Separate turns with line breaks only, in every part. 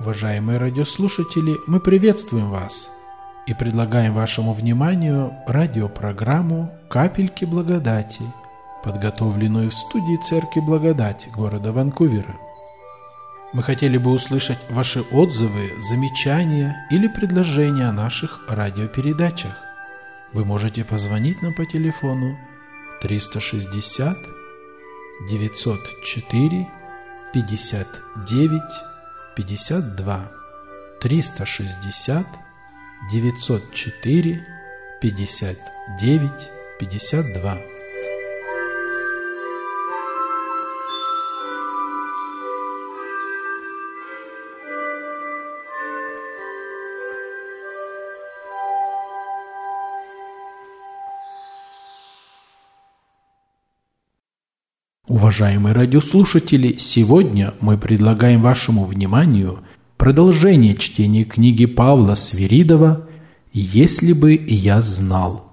Уважаемые радиослушатели, мы приветствуем вас и предлагаем вашему вниманию радиопрограмму «Капельки благодати», подготовленную в студии Церкви Благодать города Ванкувера. Мы хотели бы услышать ваши отзывы, замечания или предложения о наших радиопередачах. Вы можете позвонить нам по телефону 360 904 59 52 360 904 59 52. Уважаемые радиослушатели, сегодня мы предлагаем вашему вниманию продолжение чтения книги Павла Свиридова «Если бы я знал».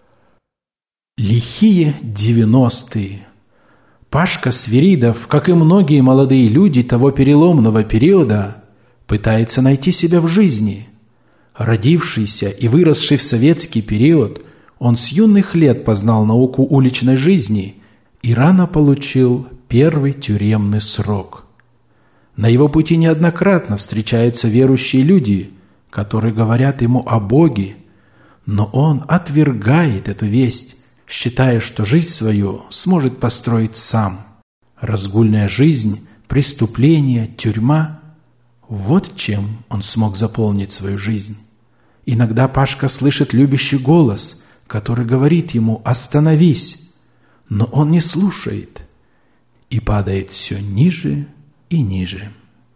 Лихие 90-е. Пашка Свиридов, как и многие молодые люди того переломного периода, пытается найти себя в жизни. Родившийся и выросший в советский период, он с юных лет познал науку уличной жизни и рано получил первый тюремный срок. На его пути неоднократно встречаются верующие люди, которые говорят ему о Боге, но он отвергает эту весть, считая, что жизнь свою сможет построить сам. Разгульная жизнь, преступления, тюрьма – вот чем он смог заполнить свою жизнь. Иногда Пашка слышит любящий голос, который говорит ему «Остановись!», но он не слушает и падает все ниже и ниже.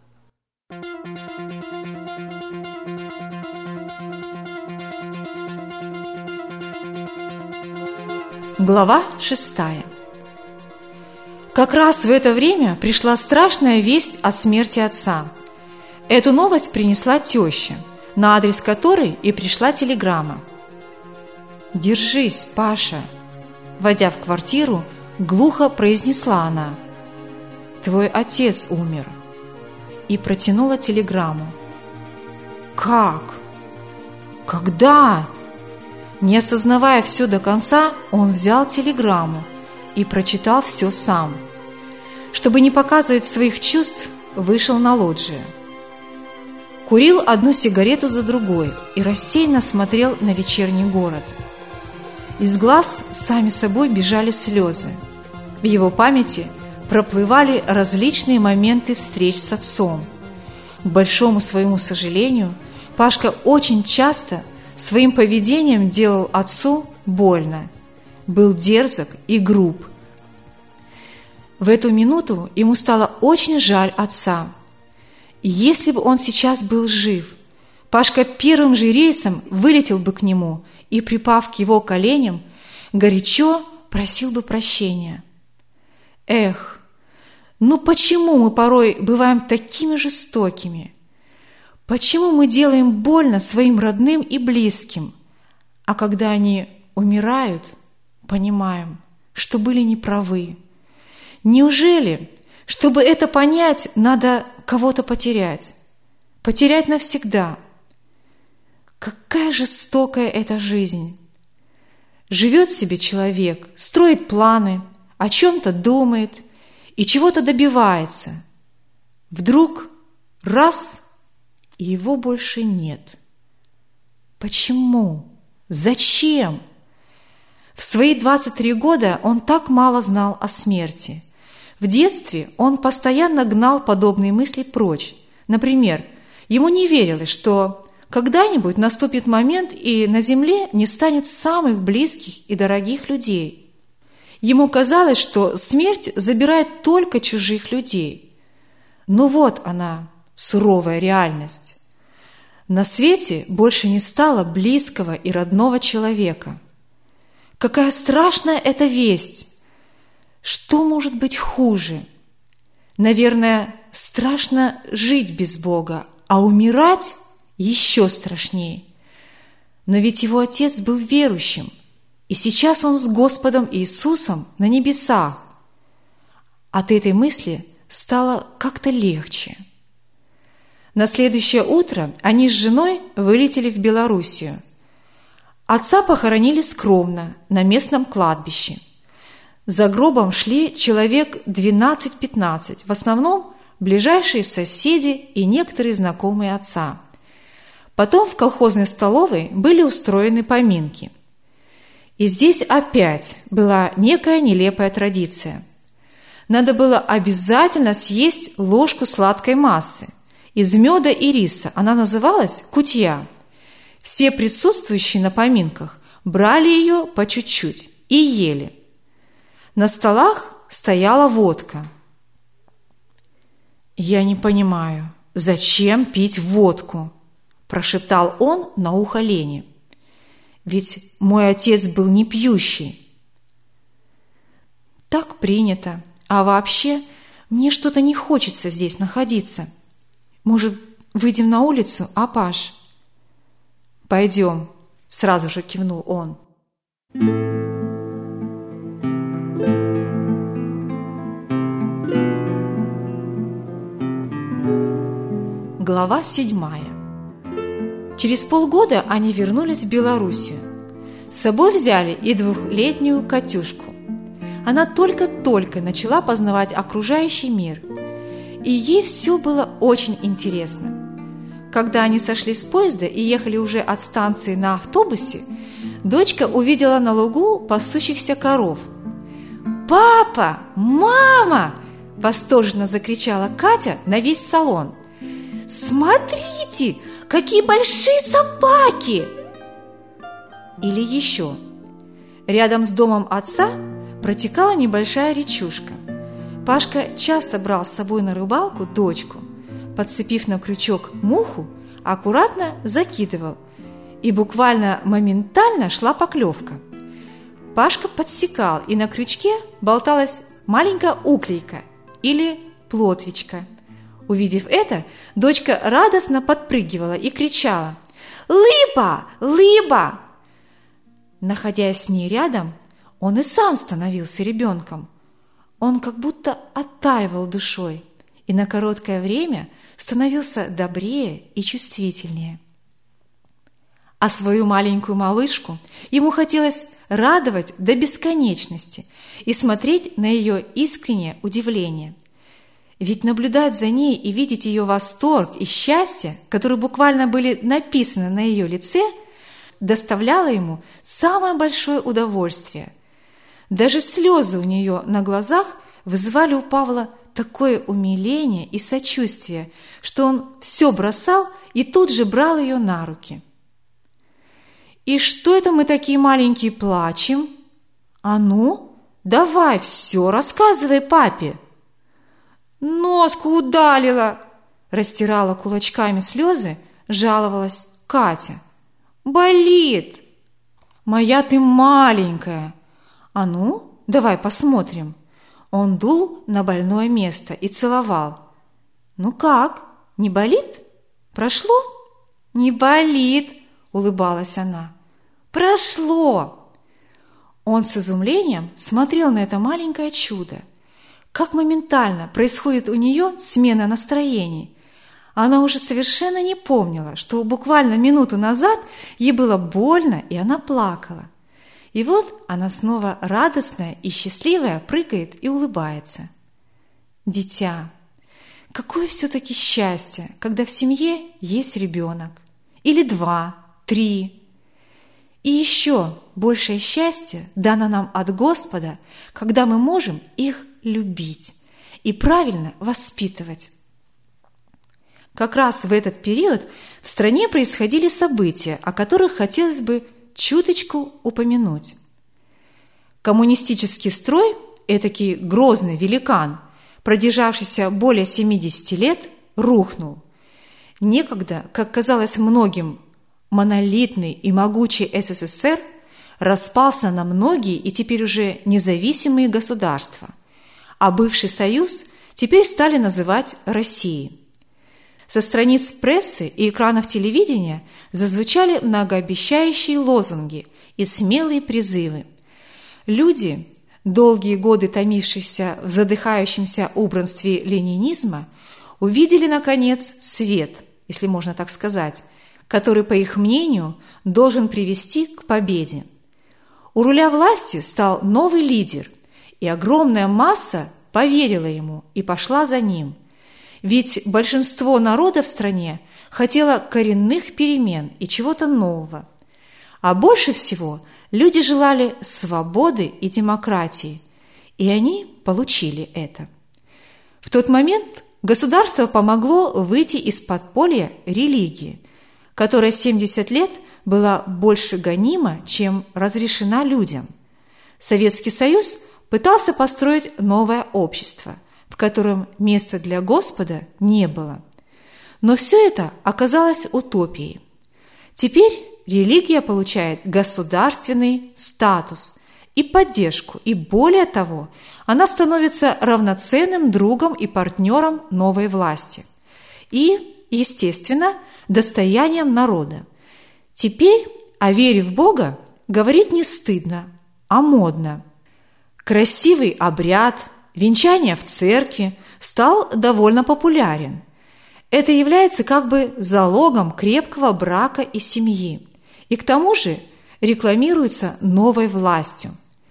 Глава 6. Как раз в это время пришла страшная весть о смерти отца. Эту новость принесла теща, на адрес которой и пришла телеграмма. «Держись, Паша!» Войдя в квартиру, глухо произнесла она: «Твой отец умер», и протянула телеграмму. «Как? Когда?» Не осознавая все до конца, он взял телеграмму и прочитал все сам. Чтобы не показывать своих чувств, вышел на лоджию. Курил одну сигарету за другой и рассеянно смотрел на вечерний город. Из глаз сами собой бежали слезы. В его памяти проплывали различные моменты встреч с отцом. К большому своему сожалению, Пашка очень часто своим поведением делал отцу больно, был дерзок и груб. В эту минуту ему стало очень жаль отца. И если бы он сейчас был жив, Пашка первым же рейсом вылетел бы к нему и, припав к его коленям, горячо просил бы прощения. Эх, ну почему мы порой бываем такими жестокими? Почему мы делаем больно своим родным и близким, а когда они умирают, понимаем, что были неправы? Неужели, чтобы это понять, надо кого-то потерять? Потерять навсегда? Какая жестокая эта жизнь! Живет себе человек, строит планы, о чем-то думает и чего-то добивается. Вдруг раз – и его больше нет. Почему? Зачем? В свои 23 года он так мало знал о смерти. В детстве он постоянно гнал подобные мысли прочь. Например, ему не верилось, что когда-нибудь наступит момент, и на земле не станет самых близких и дорогих людей. Ему казалось, что смерть забирает только чужих людей. Но вот она, суровая реальность. На свете больше не стало близкого и родного человека. Какая страшная эта весть! Что может быть хуже? Наверное, страшно жить без Бога, а умирать еще страшнее. Но ведь его отец был верующим, и сейчас он с Господом Иисусом на небесах. От этой мысли стало как-то легче. На следующее утро они с женой вылетели в Белоруссию. Отца похоронили скромно, на местном кладбище. За гробом шли человек 12-15, в основном ближайшие соседи и некоторые знакомые отца. Потом в колхозной столовой были устроены поминки. И здесь опять была некая нелепая традиция. Надо было обязательно съесть ложку сладкой массы из меда и риса. Она называлась кутья. Все присутствующие на поминках брали ее по чуть-чуть и ели. На столах стояла водка. «Я не понимаю, зачем пить водку?» – прошептал он на ухо Лене. «Ведь мой отец был не пьющий». «Так принято. А вообще, мне что-то не хочется здесь находиться. Может, выйдем на улицу, а, Паш?» «Пойдем», – сразу же кивнул он. Глава 7. Через полгода они вернулись в Белоруссию. С собой взяли и 2-летнюю Катюшку. Она только-только начала познавать окружающий мир, и ей все было очень интересно. Когда они сошли с поезда и ехали уже от станции на автобусе, дочка увидела на лугу пасущихся коров. «Папа! Мама!» – восторженно закричала Катя на весь салон. «Смотрите, какие большие собаки!» Или еще. Рядом с домом отца протекала небольшая речушка. Пашка часто брал с собой на рыбалку дочку, подцепив на крючок муху, аккуратно закидывал, и буквально моментально шла поклевка. Пашка подсекал, и на крючке болталась маленькая уклейка или плотвичка. Увидев это, дочка радостно подпрыгивала и кричала: «Лыба! Лыба!» Находясь с ней рядом, он и сам становился ребенком. Он как будто оттаивал душой и на короткое время становился добрее и чувствительнее. А свою маленькую малышку ему хотелось радовать до бесконечности и смотреть на ее искреннее удивление. Ведь наблюдать за ней и видеть ее восторг и счастье, которые буквально были написаны на ее лице, доставляло ему самое большое удовольствие. Даже слезы у нее на глазах вызывали у Павла такое умиление и сочувствие, что он все бросал и тут же брал ее на руки. «И что это мы такие маленькие плачем? А ну, давай все рассказывай папе!» «Носку удалила!» – растирала кулачками слезы, жаловалась Катя. «Болит!» «Моя ты маленькая!» «А ну, давай посмотрим!» Он дул на больное место и целовал. «Ну как, не болит? Прошло?» «Не болит!» – улыбалась она. «Прошло!» Он с изумлением смотрел на это маленькое чудо. Как моментально происходит у нее смена настроений. Она уже совершенно не помнила, что буквально минуту назад ей было больно, и она плакала. И вот она снова радостная и счастливая прыгает и улыбается. Дитя, какое все-таки счастье, когда в семье есть ребенок. Или 2, 3. И еще большее счастье дано нам от Господа, когда мы можем их любить и правильно воспитывать. Как раз в этот период в стране происходили события, о которых хотелось бы чуточку упомянуть. Коммунистический строй, этакий грозный великан, продержавшийся более 70 лет, рухнул. Некогда, как казалось многим, монолитный и могучий СССР распался на многие и теперь уже независимые государства, а бывший Союз теперь стали называть Россией. Со страниц прессы и экранов телевидения зазвучали многообещающие лозунги и смелые призывы. Люди, долгие годы томившиеся в задыхающемся убранстве ленинизма, увидели, наконец, свет если можно так сказать, который, по их мнению, должен привести к победе. У руля власти стал новый лидер, и огромная масса поверила ему и пошла за ним. Ведь большинство народа в стране хотело коренных перемен и чего-то нового. А больше всего люди желали свободы и демократии, и они получили это. В тот момент государство помогло выйти из подполья религии, которая 70 лет была больше гонима, чем разрешена людям. Советский Союз пытался построить новое общество, в котором места для Господа не было. Но все это оказалось утопией. Теперь религия получает государственный статус и поддержку, и более того, она становится равноценным другом и партнером новой власти. И, естественно, достоянием народа. Теперь о вере в Бога говорить не стыдно, а модно. Красивый обряд, венчание в церкви стал довольно популярен. Это является как бы залогом крепкого брака и семьи. И к тому же рекламируется новой властью.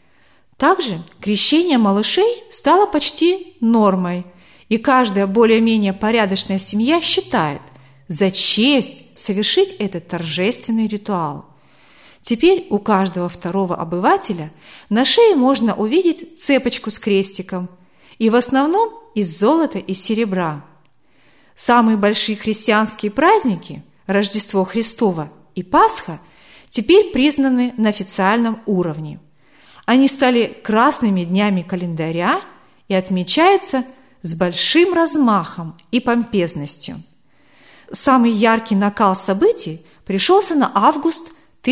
Также крещение малышей стало почти нормой, и каждая более-менее порядочная семья считает за честь совершить этот торжественный ритуал. Теперь у каждого второго обывателя на шее можно увидеть цепочку с крестиком, и в основном из золота и серебра. Самые большие христианские праздники – Рождество Христово и Пасха – теперь признаны на официальном уровне. Они стали красными днями календаря и отмечаются с большим размахом и помпезностью. Самый яркий накал событий пришелся на август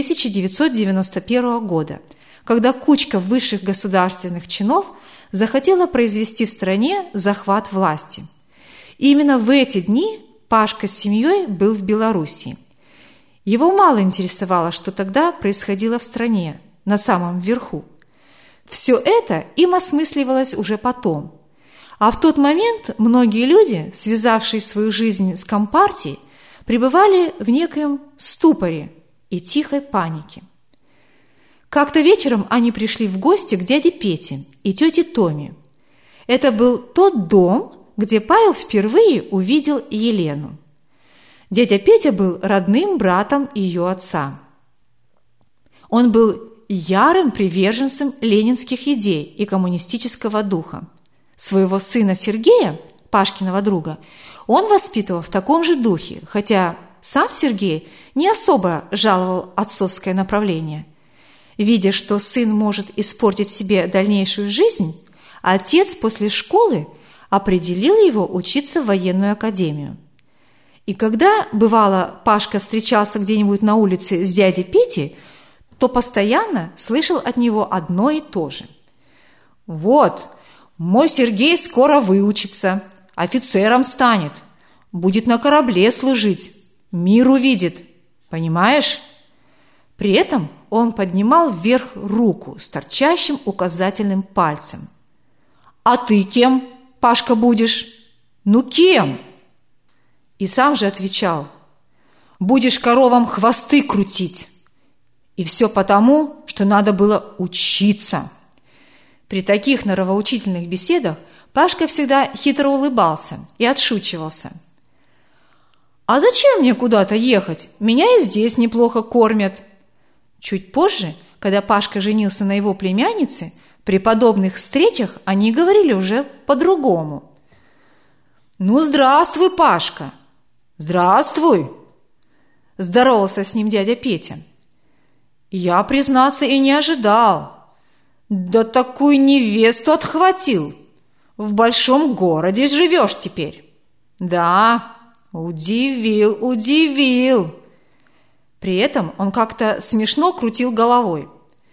1991 года, когда кучка высших государственных чинов захотела произвести в стране захват власти. И именно в эти дни Пашка с семьей был в Белоруссии. Его мало интересовало, что тогда происходило в стране, на самом верху. Все это им осмысливалось уже потом. А в тот момент многие люди, связавшие свою жизнь с Компартией, пребывали в некоем ступоре и тихой панике. Как-то вечером они пришли в гости к дяде Пете и тете Томе. Это был тот дом, где Павел впервые увидел Елену. Дядя Петя был родным братом ее отца. Он был ярым приверженцем ленинских идей и коммунистического духа. Своего сына Сергея, Пашкиного друга, он воспитывал в таком же духе, хотя сам Сергей не особо жаловал отцовское направление. Видя, что сын может испортить себе дальнейшую жизнь, отец после школы определил его учиться в военную академию. И когда, бывало, Пашка встречался где-нибудь на улице с дядей Петей, то постоянно слышал от него одно и то же. «Вот, мой Сергей скоро выучится, офицером станет, будет на корабле служить, мир увидит, понимаешь?» При этом он поднимал вверх руку с торчащим указательным пальцем. «А ты кем, Пашка, будешь? Ну кем?» И сам же отвечал: «Будешь коровам хвосты крутить». И все потому, что надо было учиться. При таких норовоучительных беседах Пашка всегда хитро улыбался и отшучивался. «А зачем мне куда-то ехать? Меня и здесь неплохо кормят». Чуть позже, когда Пашка женился на его племяннице, при подобных встречах они говорили уже по-другому. «Ну, здравствуй, Пашка!» «Здравствуй!» – здоровался с ним дядя Петя. «Я, признаться, и не ожидал. Да такую невесту отхватил. В большом городе живешь теперь». «Да, удивил». При этом он как-то смешно крутил головой.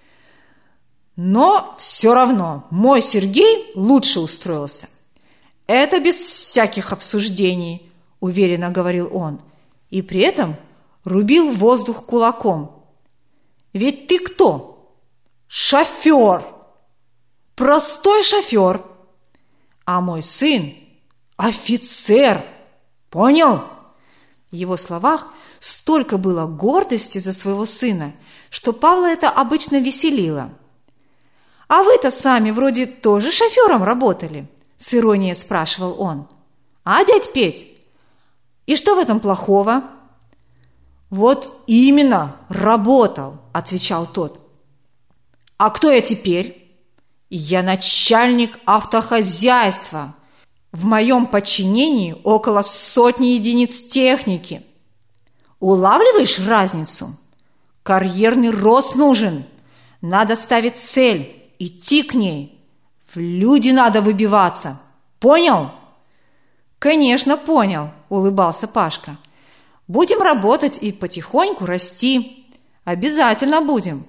«Но все равно мой Сергей лучше устроился. Это без всяких обсуждений», – уверенно говорил он, и при этом рубил воздух кулаком. «Ведь ты кто? Шофер! Простой шофер! А мой сын – офицер! Понял? В его словах столько было гордости за своего сына, что Павла это обычно веселило. «А вы-то сами вроде тоже шофером работали?» – с иронией спрашивал он. «А, дядь Петь? И что в этом плохого?» «Вот именно, работал», – отвечал тот. «А кто я теперь?» «Я начальник автохозяйства. В моем подчинении около 100 единиц техники. Улавливаешь разницу? Карьерный рост нужен. Надо ставить цель, идти к ней. В люди надо выбиваться. Понял?» «Конечно, понял», – улыбался Пашка. «Будем работать и потихоньку расти. Обязательно будем».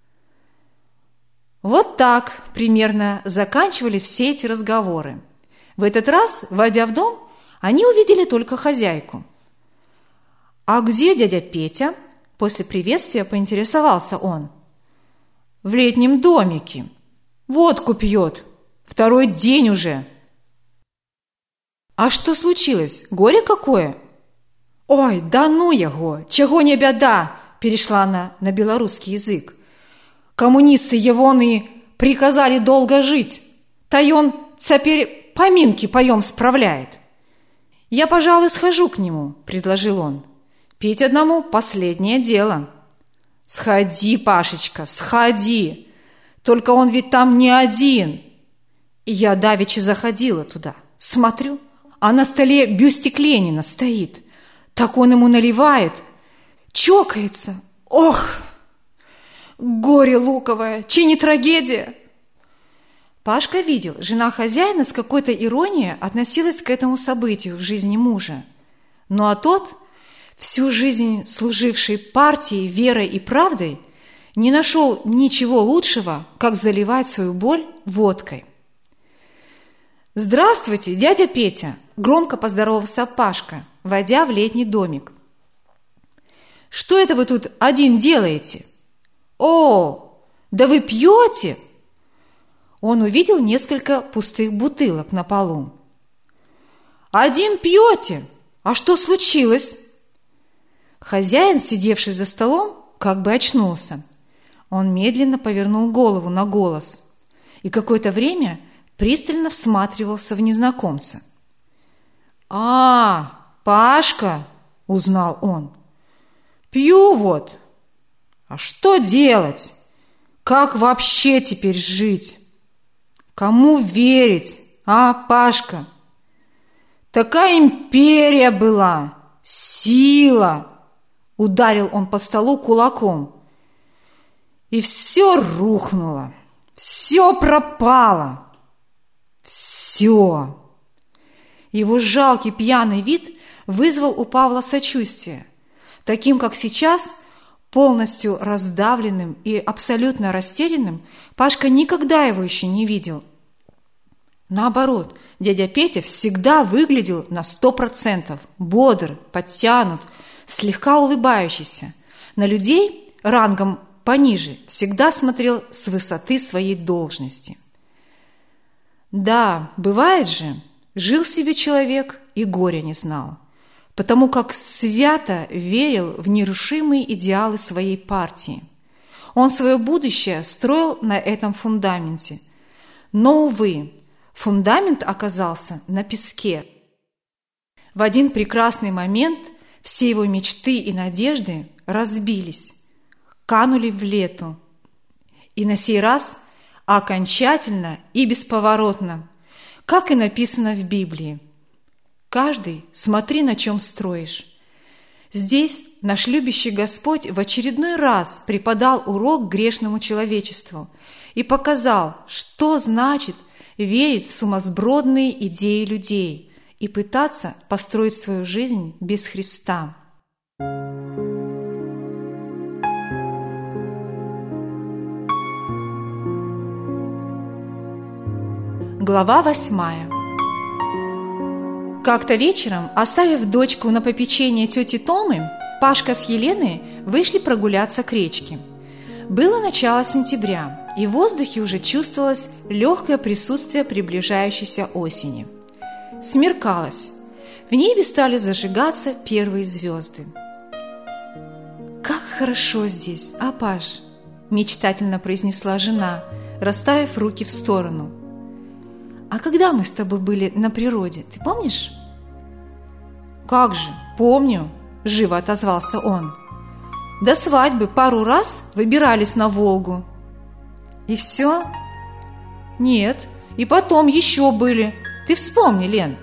Вот так примерно заканчивали все эти разговоры. В этот раз, войдя в дом, они увидели только хозяйку. «А где дядя Петя?» – после приветствия поинтересовался он. «В летнем домике. Водку пьет. 2-й день уже». «А что случилось? Горе какое?» «Ой, да ну его! Чего не беда!» – перешла она на белорусский язык. «Коммунисты его приказали долго жить. Та он теперь поминки поем справляет». «Я, пожалуй, схожу к нему», – предложил он. «Пить одному – последнее дело». «Сходи, Пашечка, сходи. Только он ведь там не один». И я давеча заходила туда, смотрю, а на столе бюстик Ленина стоит. Так он ему наливает, чокается. Ох, горе луковое, чи не трагедия? Пашка видел, жена хозяина с какой-то иронией относилась к этому событию в жизни мужа. Ну а тот, всю жизнь служивший партии, верой и правдой, не нашел ничего лучшего, как заливать свою боль водкой. «Здравствуйте, дядя Петя!» – громко поздоровался Пашка, войдя в летний домик. «Что это вы тут один делаете?» «О, да вы пьете?» Он увидел несколько пустых бутылок на полу. «Один пьете? А что случилось?» Хозяин, сидевший за столом, как бы очнулся. Он медленно повернул голову на голос и какое-то время пристально всматривался в незнакомца. «А, Пашка!» – узнал он. «Пью вот. А что делать? Как вообще теперь жить? Кому верить, а, Пашка? Такая империя была, сила!» Ударил он по столу кулаком. «И все рухнуло, все пропало. Все!» Его жалкий пьяный вид вызвал у Павла сочувствие. Таким, как сейчас, полностью раздавленным и абсолютно растерянным, Пашка никогда его еще не видел. Наоборот, дядя Петя всегда выглядел на 100%, бодр, подтянут, слегка улыбающийся. На людей рангом пониже всегда смотрел с высоты своей должности. Да, бывает же, жил себе человек и горя не знал, потому как свято верил в нерушимые идеалы своей партии. Он свое будущее строил на этом фундаменте. Но, увы, фундамент оказался на песке. В один прекрасный момент все его мечты и надежды разбились, канули в лету. И на сей раз окончательно и бесповоротно, как и написано в Библии. «Каждый смотри, на чем строишь». Здесь наш любящий Господь в очередной раз преподал урок грешному человечеству и показал, что значит верить в сумасбродные идеи людей и пытаться построить свою жизнь без Христа. Глава 8. Как-то вечером, оставив дочку на попечение тети Томы, Пашка с Еленой вышли прогуляться к речке. Было начало сентября, и в воздухе уже чувствовалось легкое присутствие приближающейся осени. Смеркалось. в небе стали зажигаться первые звезды. «Как хорошо здесь, а, Паш?» – мечтательно произнесла жена, расставив руки в сторону. «А когда мы с тобой были на природе, ты помнишь?» «Как же, помню», – живо отозвался он. «До свадьбы пару раз выбирались на Волгу». «И все?» «Нет, и потом еще были. Ты вспомни, Лен».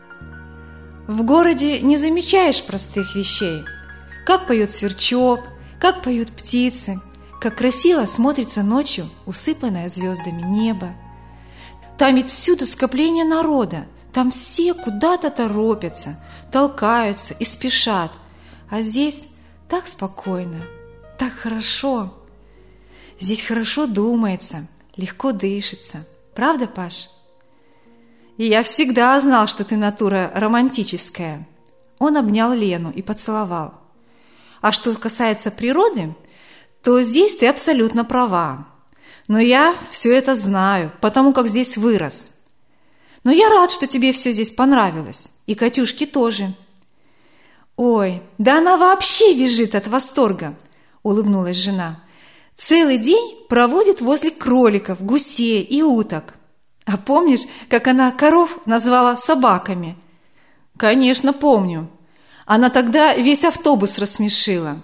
В городе не замечаешь простых вещей. Как поет сверчок, как поют птицы, как красиво смотрится ночью усыпанное звездами небо. Там ведь всюду скопление народа, там все куда-то торопятся, толкаются и спешат. А здесь так спокойно, так хорошо. Здесь хорошо думается, легко дышится. Правда, Паш? И я всегда знал, что ты натура романтическая. Он обнял Лену и поцеловал. А что касается природы, то здесь ты абсолютно права. Но я все это знаю, потому как здесь вырос. Но я рад, что тебе все здесь понравилось. И Катюшке тоже. Ой, да она вообще визжит от восторга, улыбнулась жена. Целый день проводит возле кроликов, гусей и уток. А помнишь, как она коров назвала собаками? Конечно, помню. Она тогда весь автобус рассмешила.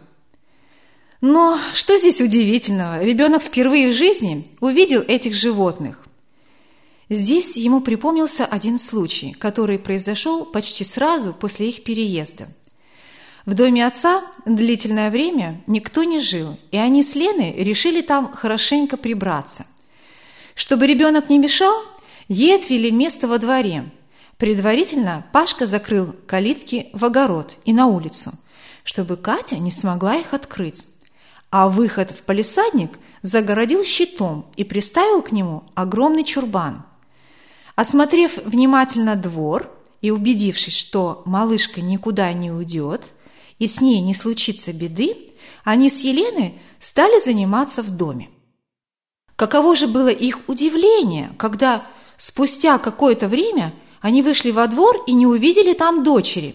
Но что здесь удивительного? Ребенок впервые в жизни увидел этих животных. Здесь ему припомнился один случай, который произошел почти сразу после их переезда. В доме отца длительное время никто не жил, и они с Леной решили там хорошенько прибраться. Чтобы ребенок не мешал, ей отвели место во дворе. Предварительно Пашка закрыл калитки в огород и на улицу, чтобы Катя не смогла их открыть. А выход в палисадник загородил щитом и приставил к нему огромный чурбан. Осмотрев внимательно двор и убедившись, что малышка никуда не уйдет и с ней не случится беды, они с Еленой стали заниматься в доме. Каково же было их удивление, когда спустя какое-то время они вышли во двор и не увидели там дочери.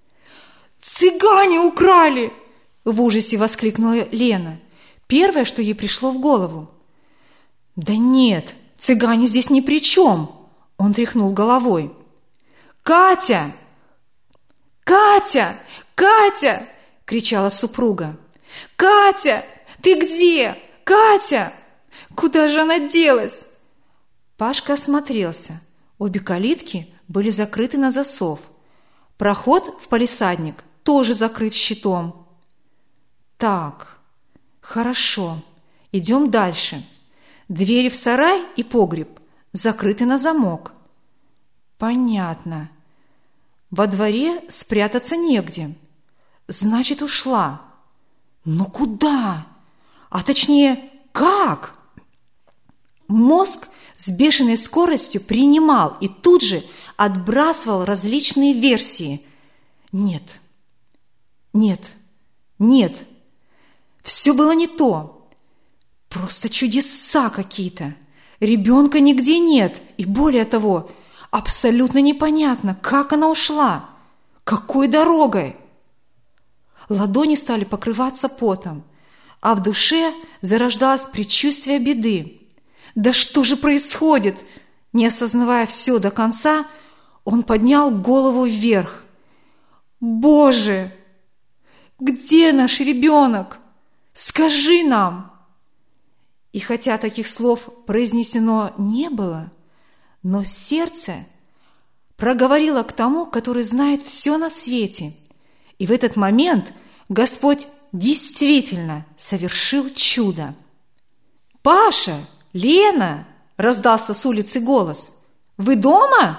«Цыгане украли!» – в ужасе воскликнула Лена. Первое, что ей пришло в голову. «Да нет, цыгане здесь ни при чем!» – он тряхнул головой. «Катя! Катя! Катя!» – кричала супруга. «Катя! Ты где? Катя! Куда же она делась?» Пашка осмотрелся. Обе калитки были закрыты на засов. Проход в палисадник тоже закрыт щитом. Так, хорошо, идем дальше. Двери в сарай и погреб закрыты на замок. Понятно. Во дворе спрятаться негде. Значит, ушла. Но куда? А точнее, как? Мозг с бешеной скоростью принимал и тут же отбрасывал различные версии. Нет, нет, нет. Все было не то. Просто чудеса какие-то. Ребенка нигде нет. И более того, абсолютно непонятно, как она ушла, какой дорогой. Ладони стали покрываться потом, а в душе зарождалось предчувствие беды. Да что же происходит? Не осознавая все до конца, он поднял голову вверх. Боже, где наш ребенок? Скажи нам! И хотя таких слов произнесено не было, но сердце проговорило к тому, который знает все на свете. И в этот момент Господь действительно совершил чудо. «Паша! Лена!» – раздался с улицы голос. «Вы дома?»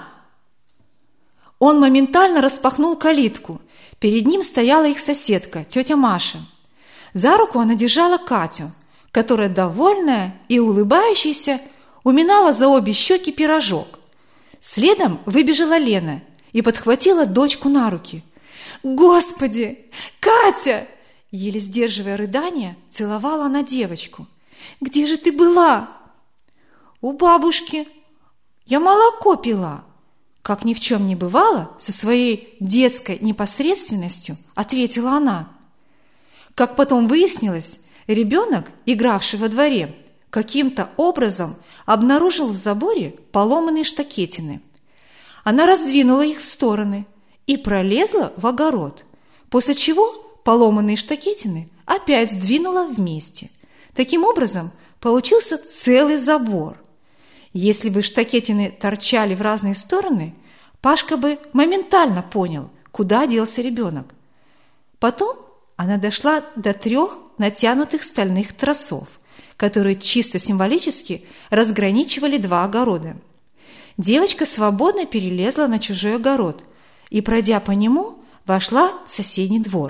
Он моментально распахнул калитку. Перед ним стояла их соседка, тетя Маша. За руку она держала Катю, которая, довольная и улыбающаяся, уминала за обе щеки пирожок. Следом выбежала Лена и подхватила дочку на руки. «Господи! Катя!» Еле сдерживая рыдания, целовала она девочку. «Где же ты была?» «У бабушки. Я молоко пила. Как ни в чем не бывало, со своей детской непосредственностью ответила она. Как потом выяснилось, ребенок, игравший во дворе, каким-то образом обнаружил в заборе поломанные штакетины. Она раздвинула их в стороны и пролезла в огород, после чего поломанные штакетины опять сдвинула вместе. Таким образом, получился целый забор. Если бы штакетины торчали в разные стороны, Пашка бы моментально понял, куда делся ребенок. Потом она дошла до 3 натянутых стальных тросов, которые чисто символически разграничивали 2 огорода. Девочка свободно перелезла на чужой огород и, пройдя по нему, вошла в соседний двор.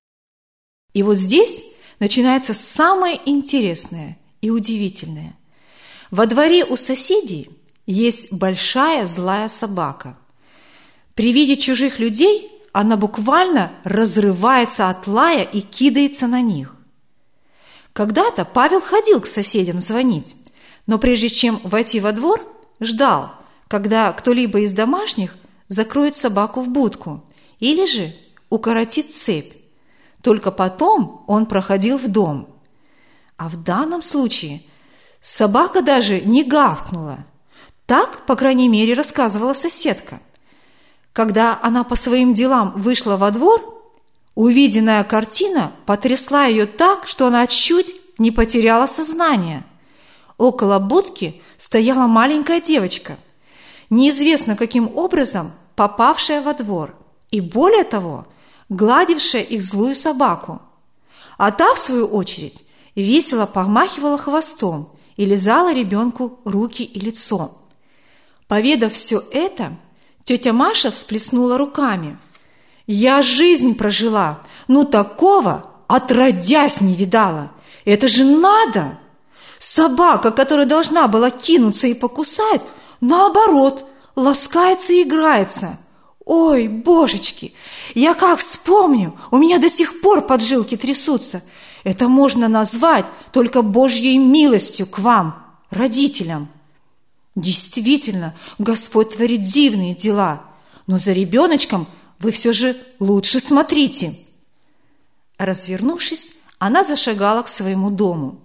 И вот здесь начинается самое интересное и удивительное. Во дворе у соседей есть большая злая собака. При виде чужих людей она буквально разрывается от лая и кидается на них. Когда-то Павел ходил к соседям звонить, но прежде чем войти во двор, ждал, когда кто-либо из домашних закроет собаку в будку или же укоротит цепь. Только потом он проходил в дом. А в данном случае собака даже не гавкнула. Так, по крайней мере, рассказывала соседка. Когда она по своим делам вышла во двор, увиденная картина потрясла ее так, что она чуть не потеряла сознание. Около будки стояла маленькая девочка, неизвестно каким образом попавшая во двор, и более того, гладившая их злую собаку. А та, в свою очередь, весело помахивала хвостом и лизала ребенку руки и лицо. Поведав все это, тетя Маша всплеснула руками. «Я жизнь прожила, ну такого отродясь не видала. Это же надо! Собака, которая должна была кинуться и покусать, наоборот, ласкается и играется. Ой, божечки, я как вспомню, у меня до сих пор поджилки трясутся. Это можно назвать только Божьей милостью к вам, родителям. Действительно, Господь творит дивные дела, но за ребеночком вы все же лучше смотрите». Развернувшись, она зашагала к своему дому.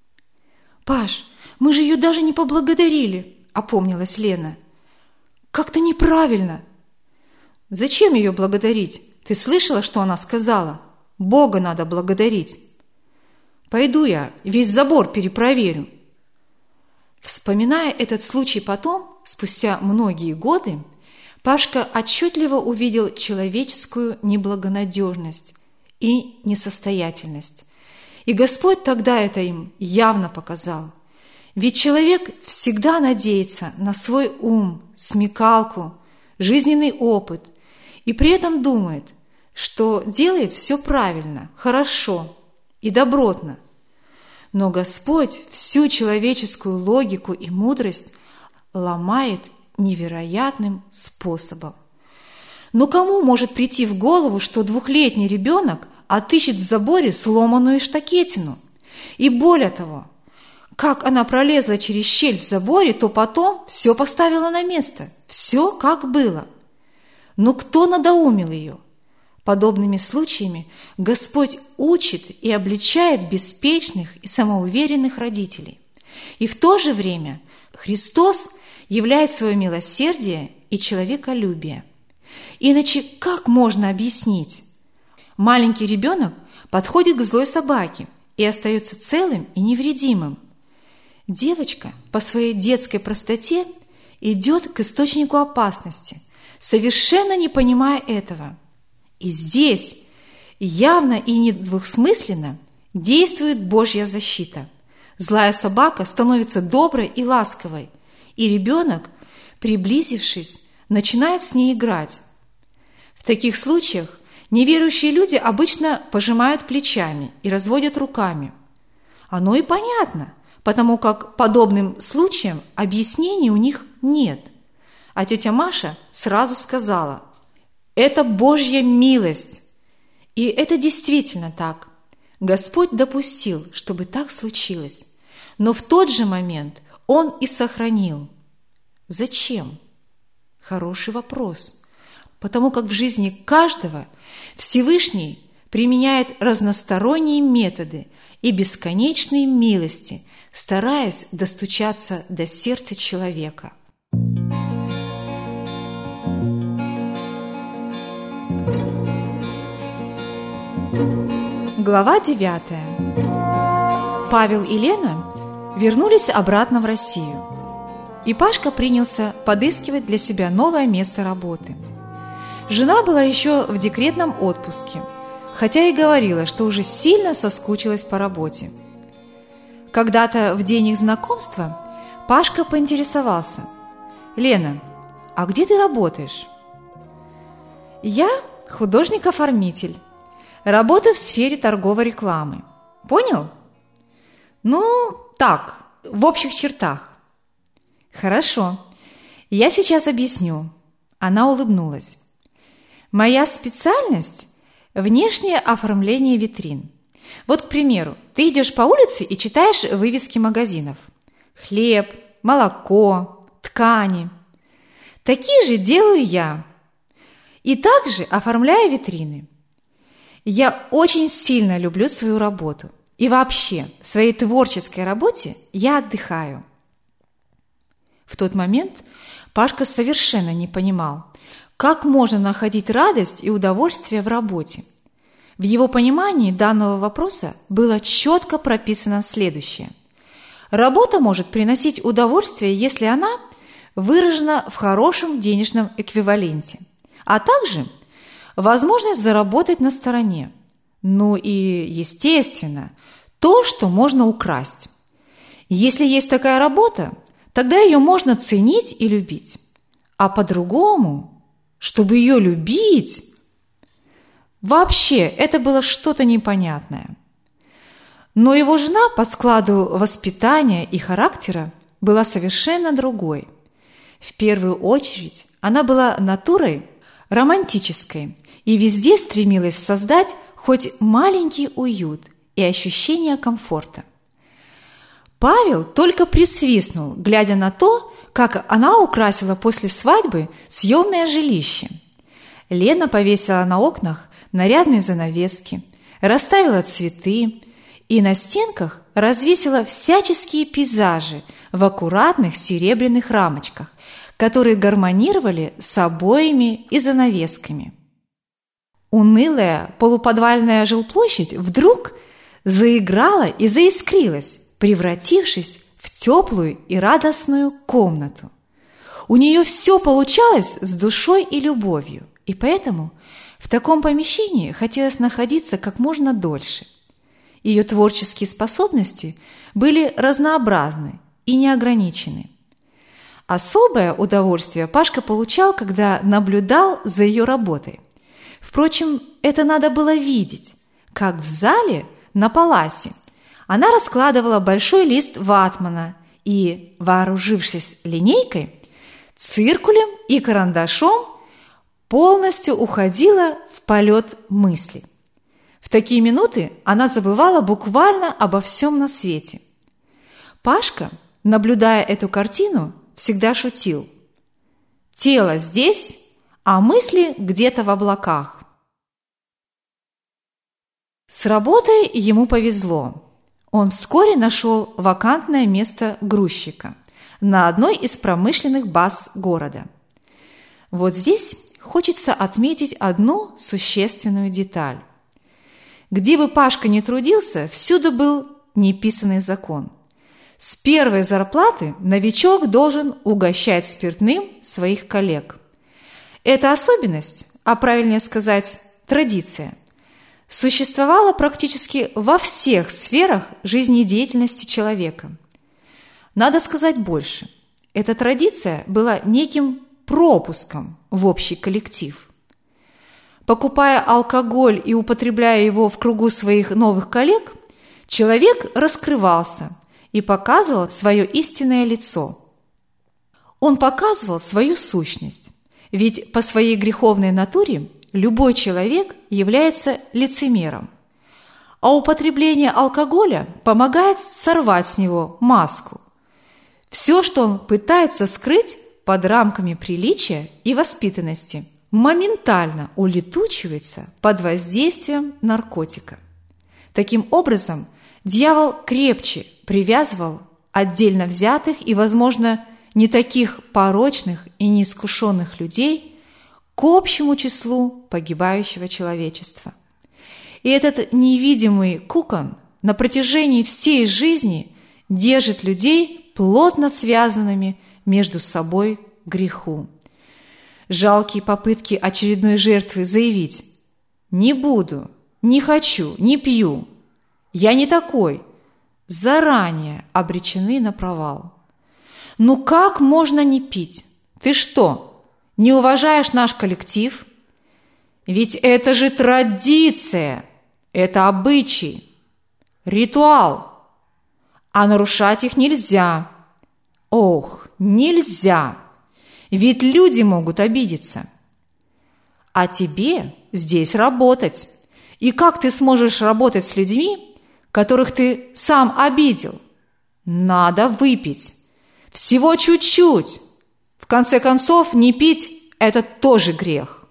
«Паш, мы же ее даже не поблагодарили», — опомнилась Лена. «Как-то неправильно». «Зачем ее благодарить? Ты слышала, что она сказала? Бога надо благодарить». «Пойду я весь забор перепроверю». Вспоминая этот случай потом, спустя многие годы, Пашка отчетливо увидел человеческую неблагонадежность и несостоятельность. И Господь тогда это им явно показал. Ведь человек всегда надеется на свой ум, смекалку, жизненный опыт, и при этом думает, что делает все правильно, хорошо и добротно. Но Господь всю человеческую логику и мудрость ломает невероятным способом. Но кому может прийти в голову, что 2-летний ребенок отыщет в заборе сломанную штакетину? И более того, как она пролезла через щель в заборе, то потом все поставила на место, все как было. Но кто надоумил ее? Подобными случаями Господь учит и обличает беспечных и самоуверенных родителей. И в то же время Христос являет свое милосердие и человеколюбие. Иначе как можно объяснить? Маленький ребенок подходит к злой собаке и остается целым и невредимым. Девочка по своей детской простоте идет к источнику опасности, совершенно не понимая этого. И здесь явно и недвусмысленно действует Божья защита. Злая собака становится доброй и ласковой, и ребенок, приблизившись, начинает с ней играть. В таких случаях неверующие люди обычно пожимают плечами и разводят руками. Оно и понятно, потому как подобным случаям объяснений у них нет. А тетя Маша сразу сказала: «Это Божья милость». И это действительно так. Господь допустил, чтобы так случилось. Но в тот же момент Он и сохранил. Зачем? Хороший вопрос, потому как в жизни каждого Всевышний применяет разносторонние методы и бесконечные милости, стараясь достучаться до сердца человека. Глава 9. Павел и Лена вернулись обратно в Россию, и Пашка принялся подыскивать для себя новое место работы. Жена была еще в декретном отпуске, хотя и говорила, что уже сильно соскучилась по работе. Когда-то в день их знакомства Пашка поинтересовался: «Лена, а где ты работаешь?» «Я художник-оформитель. Работаю в сфере торговой рекламы. Понял?» «Ну, так, в общих чертах». «Хорошо, я сейчас объясню». Она улыбнулась. «Моя специальность – внешнее оформление витрин. Вот, к примеру, ты идешь по улице и читаешь вывески магазинов. Хлеб, молоко, ткани. Такие же делаю я. И также оформляю витрины. Я очень сильно люблю свою работу. И вообще, в своей творческой работе я отдыхаю». В тот момент Пашка совершенно не понимал, как можно находить радость и удовольствие в работе. В его понимании данного вопроса было четко прописано следующее. Работа может приносить удовольствие, если она выражена в хорошем денежном эквиваленте, а также возможность заработать на стороне. Ну и, естественно, то, что можно украсть. Если есть такая работа, тогда ее можно ценить и любить. А по-другому, чтобы ее любить, вообще это было что-то непонятное. Но его жена по складу воспитания и характера была совершенно другой. В первую очередь она была натурой романтической и везде стремилась создать хоть маленький уют и ощущение комфорта. Павел только присвистнул, глядя на то, как она украсила после свадьбы съемное жилище. Лена повесила на окнах нарядные занавески, расставила цветы и на стенках развесила всяческие пейзажи в аккуратных серебряных рамочках, которые гармонировали с обоями и занавесками. Унылая полуподвальная жилплощадь вдруг заиграла и заискрилась, превратившись в теплую и радостную комнату. У нее все получалось с душой и любовью, и поэтому в таком помещении хотелось находиться как можно дольше. Ее творческие способности были разнообразны и неограничены. Особое удовольствие Пашка получал, когда наблюдал за ее работой. Впрочем, это надо было видеть, как в зале на паласе она раскладывала большой лист ватмана и, вооружившись линейкой, циркулем и карандашом, полностью уходила в полет мысли. В такие минуты она забывала буквально обо всем на свете. Пашка, наблюдая эту картину, всегда шутил: «Тело здесь, а мысли где-то в облаках». С работой ему повезло. Он вскоре нашел вакантное место грузчика на одной из промышленных баз города. Вот здесь хочется отметить одну существенную деталь. Где бы Пашка ни трудился, всюду был неписанный закон. С первой зарплаты новичок должен угощать спиртным своих коллег. Эта особенность, а правильнее сказать, традиция, существовала практически во всех сферах жизнедеятельности человека. Надо сказать больше. Эта традиция была неким пропуском в общий коллектив. Покупая алкоголь и употребляя его в кругу своих новых коллег, человек раскрывался и показывал свое истинное лицо. Он показывал свою сущность, ведь по своей греховной натуре любой человек является лицемером, а употребление алкоголя помогает сорвать с него маску. Все, что он пытается скрыть, под рамками приличия и воспитанности моментально улетучивается под воздействием наркотика. Таким образом, дьявол крепче привязывал отдельно взятых и, возможно, не таких порочных и неискушенных людей к общему числу погибающего человечества. И этот невидимый кокон на протяжении всей жизни держит людей плотно связанными между собой к греху. Жалкие попытки очередной жертвы заявить: «Не буду, не хочу, не пью, я не такой», заранее обречены на провал. Ну как можно не пить? Ты что, не уважаешь наш коллектив? Ведь это же традиция, это обычай, ритуал, а нарушать их нельзя. Ох, нельзя, ведь люди могут обидеться. А тебе здесь работать. И как ты сможешь работать с людьми, которых ты сам обидел? Надо выпить. Всего чуть-чуть. В конце концов, не пить – это тоже грех.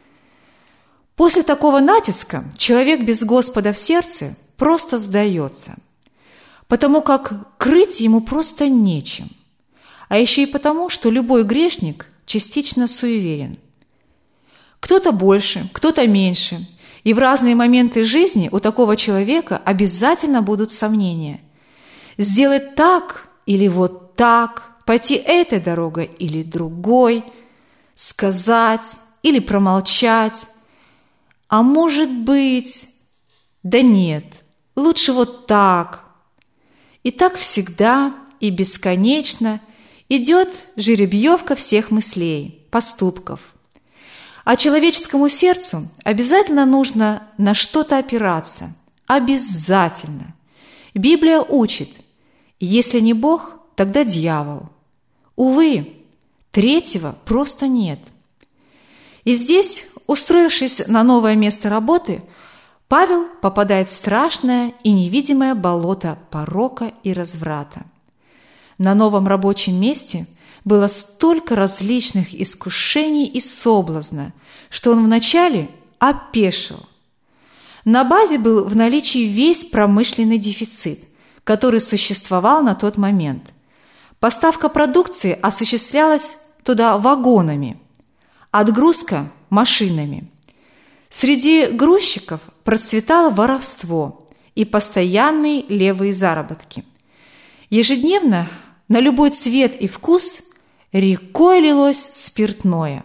После такого натиска человек без Господа в сердце просто сдается, потому как крыть ему просто нечем. А еще и потому, что любой грешник частично суеверен. Кто-то больше, кто-то меньше. И в разные моменты жизни у такого человека обязательно будут сомнения. Сделать так или вот так, пойти этой дорогой или другой, сказать или промолчать. А может быть, да нет, лучше вот так. И так всегда и бесконечно идет жеребьевка всех мыслей, поступков. А человеческому сердцу обязательно нужно на что-то опираться. Обязательно. Библия учит: если не Бог, тогда дьявол. Увы, третьего просто нет. И здесь, устроившись на новое место работы, Павел попадает в страшное и невидимое болото порока и разврата. На новом рабочем месте было столько различных искушений и соблазна, что он вначале опешил. На базе был в наличии весь промышленный дефицит, который существовал на тот момент. Поставка продукции осуществлялась туда вагонами, отгрузка – машинами. Среди грузчиков процветало воровство и постоянные левые заработки. Ежедневно на любой цвет и вкус рекой лилось спиртное.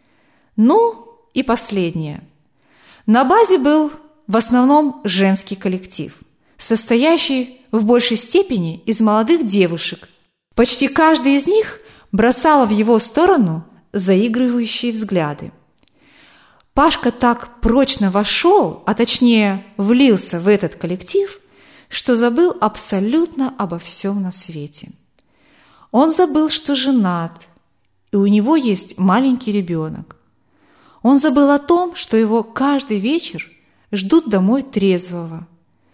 Ну и последнее. На базе был в основном женский коллектив, состоящий в большей степени из молодых девушек. Почти каждый из них бросала в его сторону заигрывающие взгляды. Пашка так прочно вошел, а точнее влился в этот коллектив, что забыл абсолютно обо всем на свете. Он забыл, что женат, и у него есть маленький ребенок. Он забыл о том, что его каждый вечер ждут домой трезвого.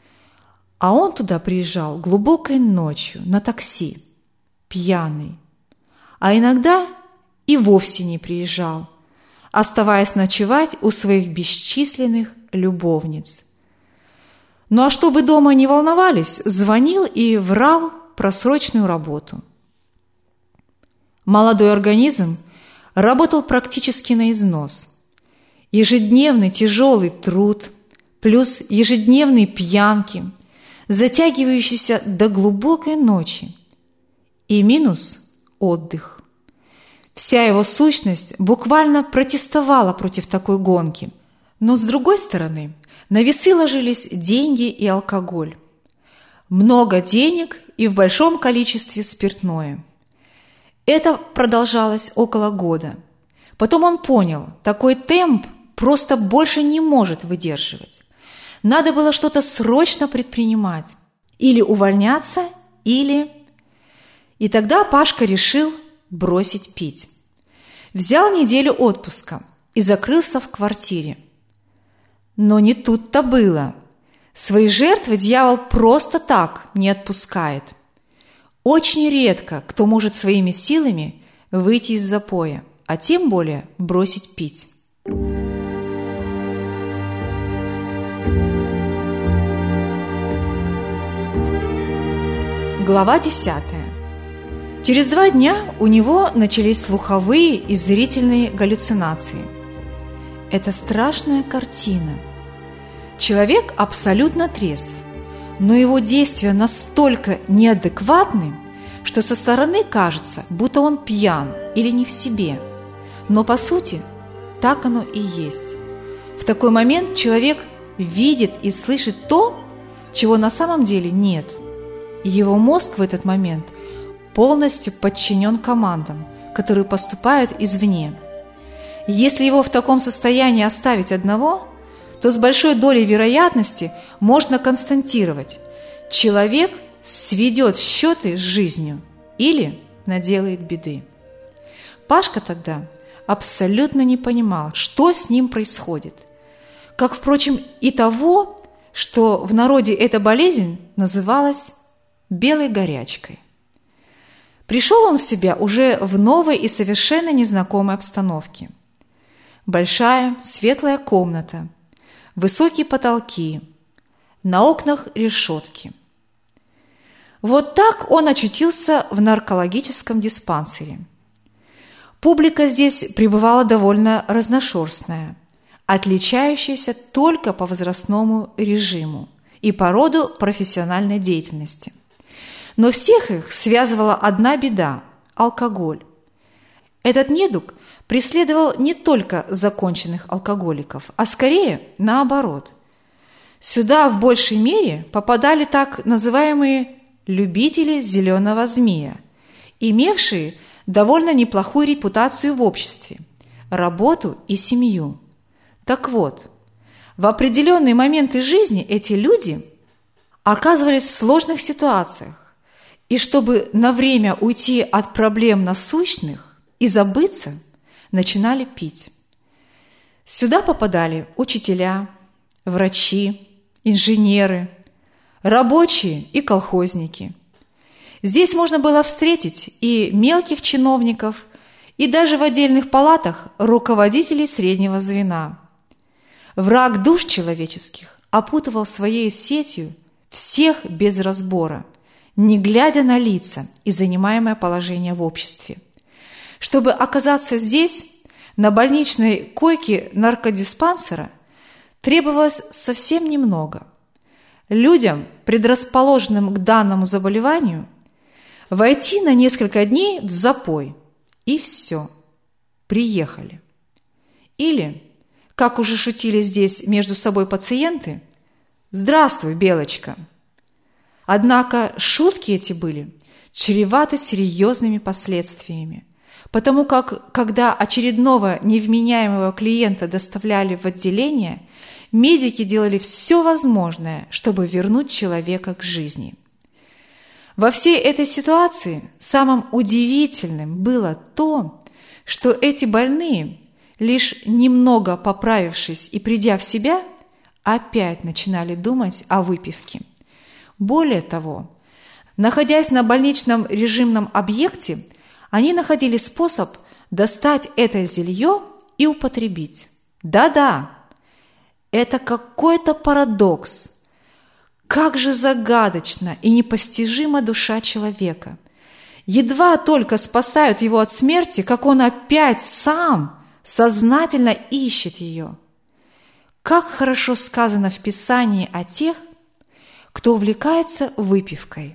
А он туда приезжал глубокой ночью на такси, пьяный. А иногда и вовсе не приезжал, оставаясь ночевать у своих бесчисленных любовниц. Ну а чтобы дома не волновались, звонил и врал про срочную работу. Молодой организм работал практически на износ. Ежедневный тяжелый труд, плюс ежедневные пьянки, затягивающиеся до глубокой ночи. И минус – отдых. Вся его сущность буквально протестовала против такой гонки. Но с другой стороны, на весы ложились деньги и алкоголь. Много денег и в большом количестве спиртное. Это продолжалось около года. Потом он понял, такой темп просто больше не может выдерживать. Надо было что-то срочно предпринимать. Или увольняться, или... И тогда Пашка решил бросить пить. Взял неделю отпуска и закрылся в квартире. Но не тут-то было. Свои жертвы дьявол просто так не отпускает. Очень редко кто может своими силами выйти из запоя, а тем более бросить пить. Глава 10. Через 2 дня у него начались слуховые и зрительные галлюцинации. Это страшная картина. Человек абсолютно трезв, но его действия настолько неадекватны, что со стороны кажется, будто он пьян или не в себе. Но по сути так оно и есть. В такой момент человек видит и слышит то, чего на самом деле нет. Его мозг в этот момент полностью подчинен командам, которые поступают извне. Если его в таком состоянии оставить одного, то с большой долей вероятности можно констатировать: человек сведет счеты с жизнью или наделает беды. Пашка тогда абсолютно не понимал, что с ним происходит, как, впрочем, и того, что в народе эта болезнь называлась белой горячкой. Пришел он в себя уже в новой и совершенно незнакомой обстановке. Большая светлая комната, высокие потолки, на окнах решетки. Вот так он очутился в наркологическом диспансере. Публика здесь пребывала довольно разношерстная, отличающаяся только по возрастному режиму и по роду профессиональной деятельности. Но всех их связывала одна беда – алкоголь. Этот недуг преследовал не только законченных алкоголиков, а скорее наоборот. Сюда в большей мере попадали так называемые любители зеленого змея, имевшие довольно неплохую репутацию в обществе, работу и семью. Так вот, в определенные моменты жизни эти люди оказывались в сложных ситуациях, и чтобы на время уйти от проблем насущных и забыться, начинали пить. Сюда попадали учителя, врачи, инженеры, рабочие и колхозники. Здесь можно было встретить и мелких чиновников, и даже в отдельных палатах руководителей среднего звена. Враг душ человеческих опутывал своей сетью всех без разбора, не глядя на лица и занимаемое положение в обществе. Чтобы оказаться здесь, на больничной койке наркодиспансера, требовалось совсем немного. Людям, предрасположенным к данному заболеванию, войти на несколько дней в запой, и все, приехали. Или, как уже шутили здесь между собой пациенты, «Здравствуй, Белочка». Однако шутки эти были чреваты серьезными последствиями, потому как, когда очередного невменяемого клиента доставляли в отделение, медики делали все возможное, чтобы вернуть человека к жизни. Во всей этой ситуации самым удивительным было то, что эти больные, лишь немного поправившись и придя в себя, опять начинали думать о выпивке. Более того, находясь на больничном режимном объекте, они находили способ достать это зелье и употребить. Да-да, это какой-то парадокс. Как же загадочна и непостижима душа человека. Едва только спасают его от смерти, как он опять сам сознательно ищет ее. Как хорошо сказано в Писании о тех, кто увлекается выпивкой.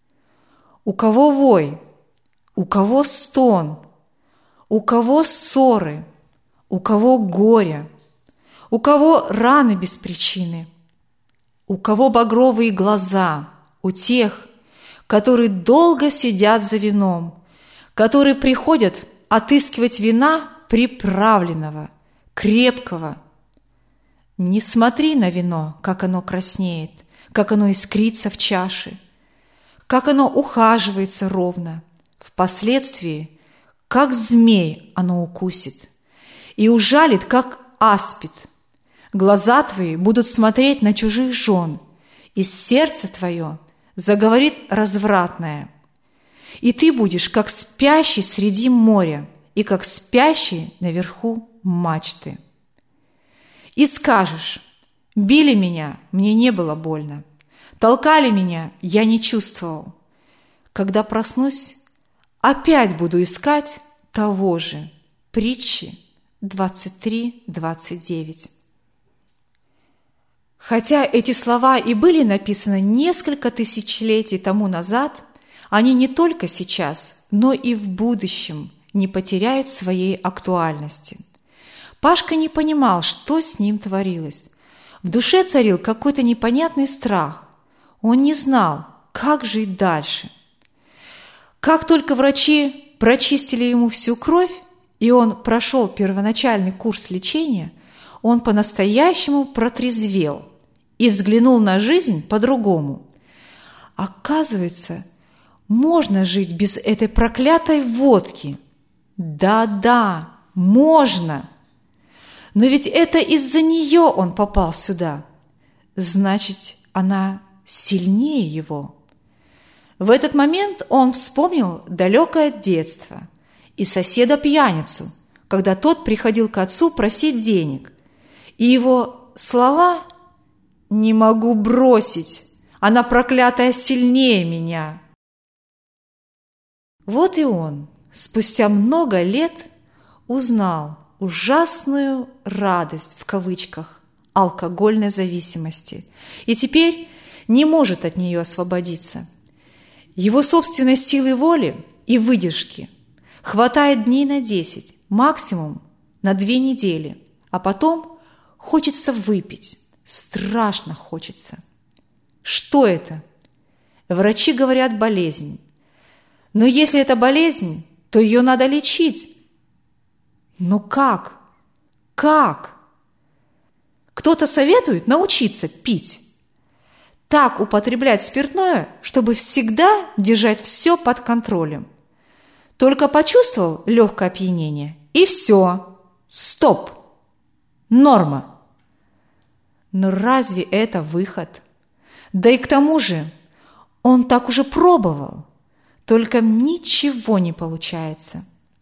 У кого вой, у кого стон, у кого ссоры, у кого горе, у кого раны без причины, у кого багровые глаза, у тех, которые долго сидят за вином, которые приходят отыскивать вина приправленного, крепкого. Не смотри на вино, как оно краснеет, как оно искрится в чаше, как оно ухаживается ровно. Впоследствии, как змей оно укусит и ужалит, как аспид. Глаза твои будут смотреть на чужих жен, и сердце твое заговорит развратное. и ты будешь как спящий среди моря и как спящий наверху мачты. И скажешь: били меня, мне не было больно, толкали меня, я не чувствовал. Когда проснусь, опять буду искать того же. Притчи 23:29. Хотя эти слова и были написаны несколько тысячелетий тому назад, они не только сейчас, но и в будущем не потеряют своей актуальности. Пашка не понимал, что с ним творилось. В душе царил какой-то непонятный страх. Он не знал, как жить дальше. Как только врачи прочистили ему всю кровь, и он прошел первоначальный курс лечения, он по-настоящему протрезвел и взглянул на жизнь по-другому. Оказывается, можно жить без этой проклятой водки. Да-да, можно. Но ведь это из-за нее он попал сюда. Значит, она сильнее его. В этот момент он вспомнил далекое детство и соседа-пьяницу, когда тот приходил к отцу просить денег. И его слова: «Не могу бросить, она проклятая сильнее меня». Вот и он, спустя много лет, узнал ужасную радость, в кавычках, алкогольной зависимости, и теперь не может от нее освободиться. Его собственной силы воли и выдержки хватает дней на 10, максимум на 2 недели, а потом хочется выпить, страшно хочется. Что это? Врачи говорят: болезнь. Но если это болезнь, то ее надо лечить. Но как? Как? Кто-то советует научиться пить. Так употреблять спиртное, чтобы всегда держать все под контролем. Только почувствовал легкое опьянение, и все. Стоп. Норма. Но разве это выход? Да и к тому же он так уже пробовал, только ничего не получается.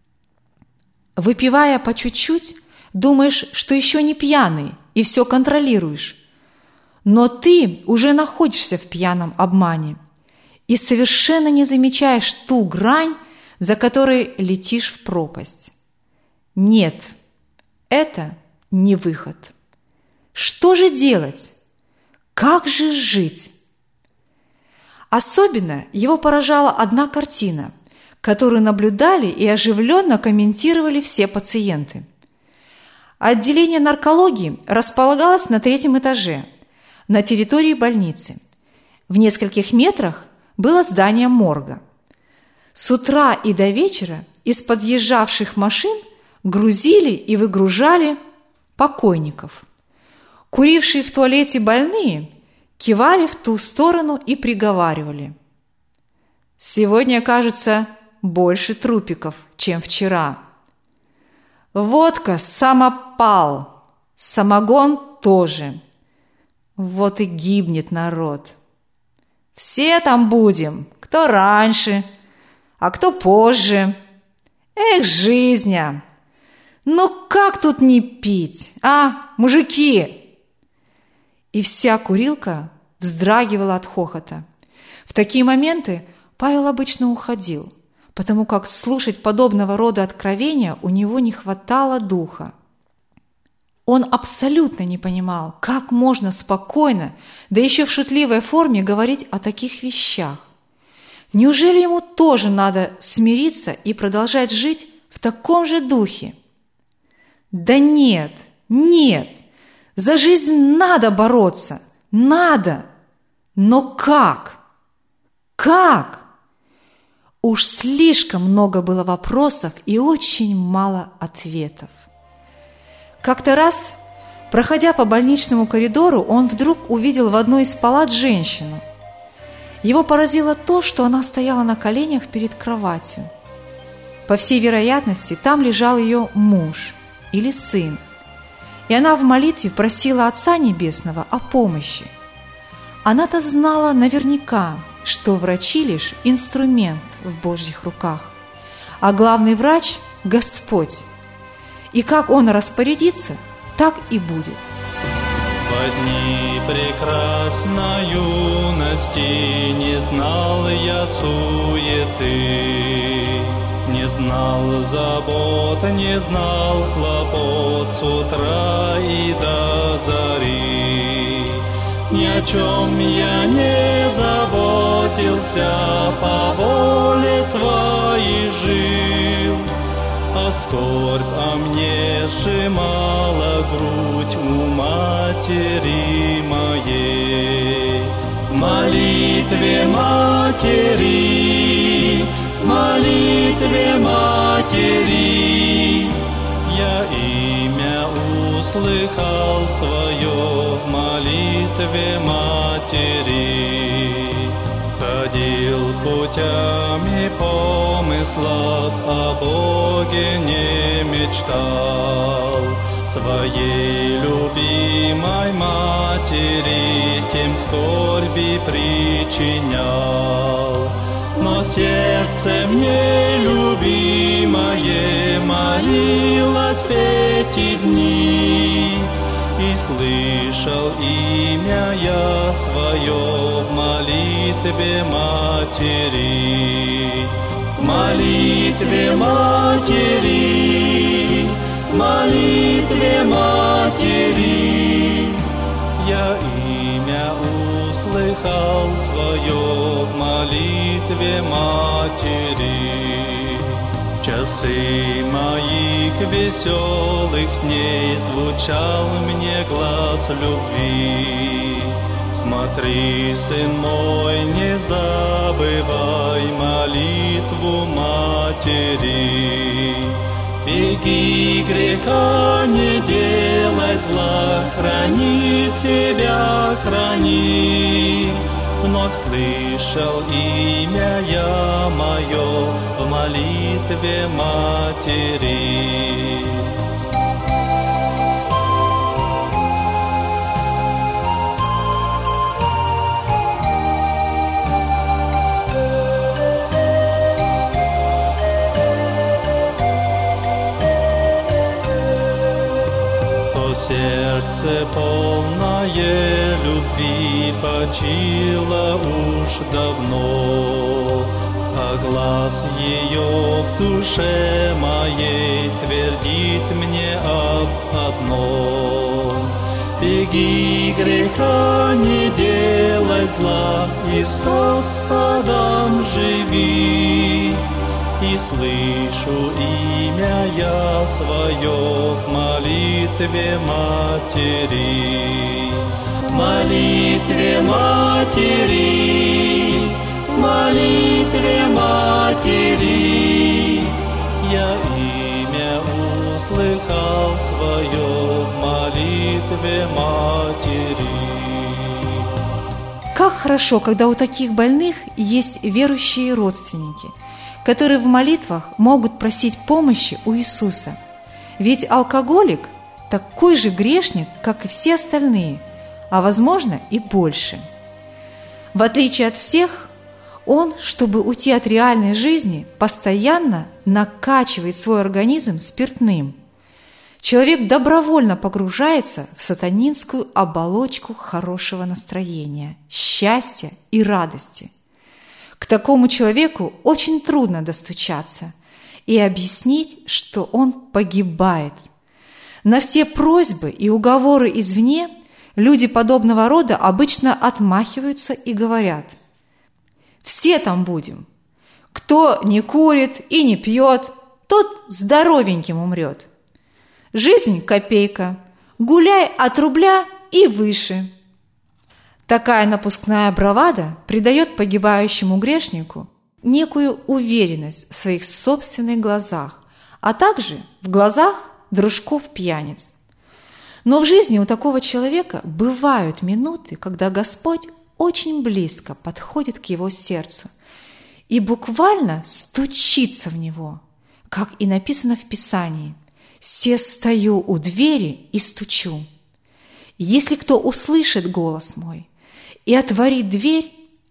Выпивая по чуть-чуть, думаешь, что еще не пьяный и все контролируешь. Но ты уже находишься в пьяном обмане и совершенно не замечаешь ту грань, за которой летишь в пропасть. Нет, это не выход. Что же делать? Как же жить? Особенно его поражала одна картина, которую наблюдали и оживленно комментировали все пациенты. Отделение наркологии располагалось на 3-м этаже, на территории больницы. В нескольких метрах было здание морга. С утра и до вечера из подъезжавших машин грузили и выгружали покойников. Курившие в туалете больные кивали в ту сторону и приговаривали: «Сегодня, кажется, больше трупиков, чем вчера. Водка самопал, самогон тоже. Вот и гибнет народ. Все там будем, кто раньше, а кто позже. Эх, жизнь! Ну как тут не пить, а, мужики?» И вся курилка вздрагивала от хохота. В такие моменты Павел обычно уходил, потому как слушать подобного рода откровения у него не хватало духа. Он абсолютно не понимал, как можно спокойно, да еще в шутливой форме, говорить о таких вещах. Неужели ему тоже надо смириться и продолжать жить в таком же духе? Да нет, нет, за жизнь надо бороться, надо. Но как? Как? Уж слишком много было вопросов и очень мало ответов. Как-то раз, проходя по больничному коридору, он вдруг увидел в одной из палат женщину. Его поразило то, что она стояла на коленях перед кроватью. По всей вероятности, там лежал ее муж или сын, и она в молитве просила Отца Небесного о помощи. Она-то знала наверняка, что врачи лишь инструмент в Божьих руках, а главный врач – Господь. И как Он распорядится, так и будет.
В дни прекрасной юности не знал я суеты, не знал забот, не знал хлопот с утра и до зари. Ни о чем я не заботился, по воле своей жил, а скорбь о мне сжимала грудь у матери моей. В молитве матери, в молитве матери, я имя услыхал свое в молитве матери. Ходил путями помыслов, о Боге не мечтал. Своей любимой матери тем скорби причинял. Но сердце мне любимое молилось в эти дни, и слышал имя я свое в молитве матери. В молитве матери, в молитве матери, я имя услыхал свое в молитве матери. В часы моих веселых дней звучал мне глас любви. Смотри, сын мой, не забывай молитву матери. Беги, греха не делай зла, храни себя, храни. Вновь слышал имя я мое в молитве матери. Сердце полное любви почило уж давно, а глаз ее в душе моей твердит мне об одном. Беги, греха не делай зла, и с Господом живи. И слышу имя я свое в молитве матери. В молитве матери, в молитве матери, я имя услыхал свое в молитве матери.
Как хорошо, когда у таких больных есть верующие родственники, которые в молитвах могут просить помощи у Иисуса. Ведь алкоголик такой же грешник, как и все остальные, а возможно и больше. В отличие от всех, он, чтобы уйти от реальной жизни, постоянно накачивает свой организм спиртным. Человек добровольно погружается в сатанинскую оболочку хорошего настроения, счастья и радости. К такому человеку очень трудно достучаться и объяснить, что он погибает. На все просьбы и уговоры извне люди подобного рода обычно отмахиваются и говорят: «Все там будем. Кто не курит и не пьет, тот здоровеньким умрет. Жизнь – копейка, гуляй от рубля и выше». Такая напускная бравада придает погибающему грешнику некую уверенность в своих собственных глазах, а также в глазах дружков-пьяниц. Но в жизни у такого человека бывают минуты, когда Господь очень близко подходит к его сердцу и буквально стучится в него, как и написано в Писании: «Се стою у двери и стучу. Если кто услышит голос мой и отворит дверь,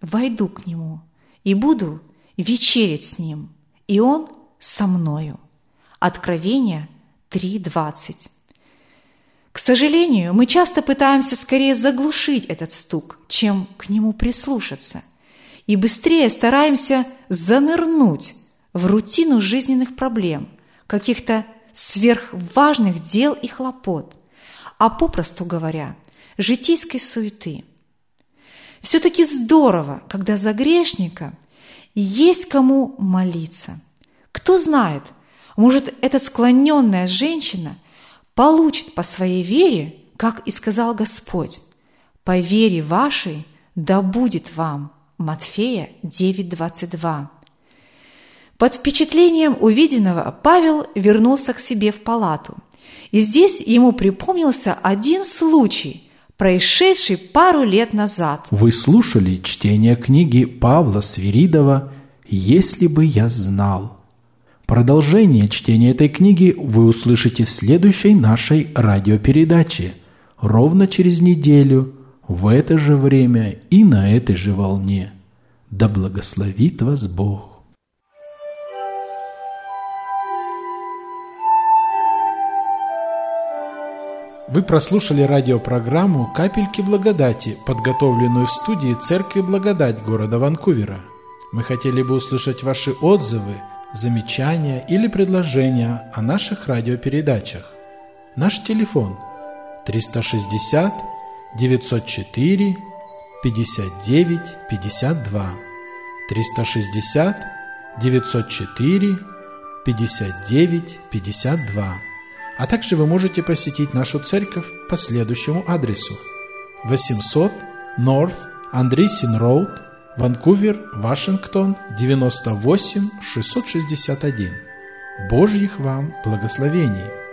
войду к Нему и буду вечерять с Ним, и Он со мною». Откровение 3:20. К сожалению, мы часто пытаемся скорее заглушить этот стук, чем к нему прислушаться, и быстрее стараемся занырнуть в рутину жизненных проблем, каких-то сверхважных дел и хлопот, а попросту говоря, житейской суеты. Все-таки здорово, когда за грешника есть кому молиться. Кто знает, может, эта склоненная женщина получит по своей вере, как и сказал Господь: «По вере вашей да будет вам». Матфея 9:22. Под впечатлением увиденного Павел вернулся к себе в палату. И здесь ему припомнился один случай, происшедший пару лет назад.
Вы слушали чтение книги Павла Свиридова «Если бы я знал». Продолжение чтения этой книги вы услышите в следующей нашей радиопередаче ровно через неделю, в это же время и на этой же волне. Да благословит вас Бог! Вы прослушали радиопрограмму «Капельки благодати», подготовленную в студии Церкви Благодать города Ванкувера. Мы хотели бы услышать ваши отзывы, замечания или предложения о наших радиопередачах. Наш телефон 360 904 59 52 360 904 59 52. А также вы можете посетить нашу церковь по следующему адресу: 800 North Andreessen Road, Ванкувер, Вашингтон, 98 661. Божьих вам благословений!